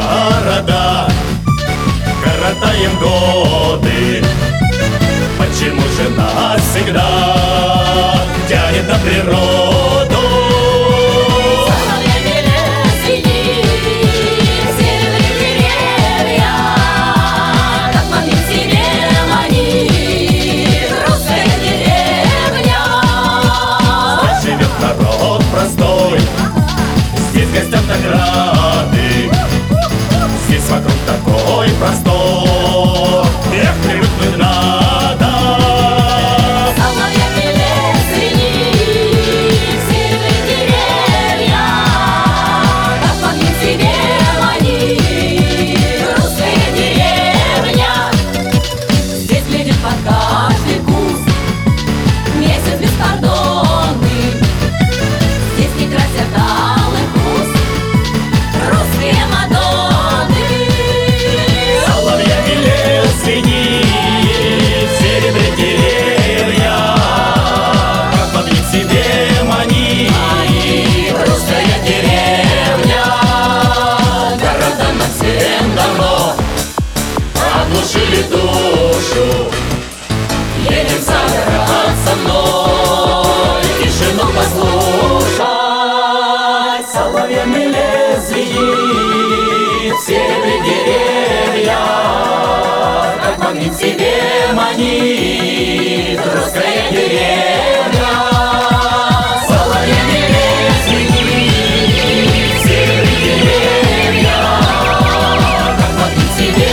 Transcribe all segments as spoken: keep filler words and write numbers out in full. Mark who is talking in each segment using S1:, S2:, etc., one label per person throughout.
S1: города, коротаем годы. Почему же нас всегда тянет на природу?
S2: Соловьями лес звенит, северные деревья, как магнит себе манит русская деревня.
S1: Здесь живет народ простой, здесь гостям награды, здесь вокруг такой простор, эх, привыкнуть надо.
S2: Соловьями лес звенит, северные деревья, как магнит себе манит русская деревня. Здесь глядит под каждый куст месяц беспардонный, здесь не красят алых уст русские мадонны.
S1: Соловьями лес звенит, серебрит деревья, как магнит себе манит русская деревня. Города нам всем давно оглушили душу, едем за город со мной, тишину послушать. Соловьями лес звенит, серебрит деревья, как магнит себе манит русская деревня. Соловьями лес звенит, серебрит деревья, как магнит себе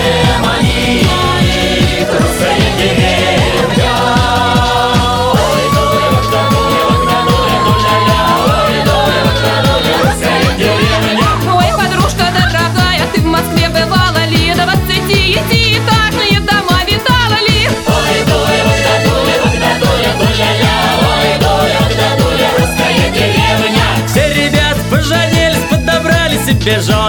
S1: манит русская деревня. Ой, дуля, вот дуля, вот дуля, дуля-ля, ой, дуля, вот дуля, русская деревня.
S3: Ой, подружка дорогая, ты в Москве бывала ли? До двадцатиэтажные дома видала ли?
S1: Ой, дуля, вот дуля, вот дуля, дуля-ля, ой, дуля, вот дуля, русская деревня.
S4: Все ребят поженились, подобрали себе жен.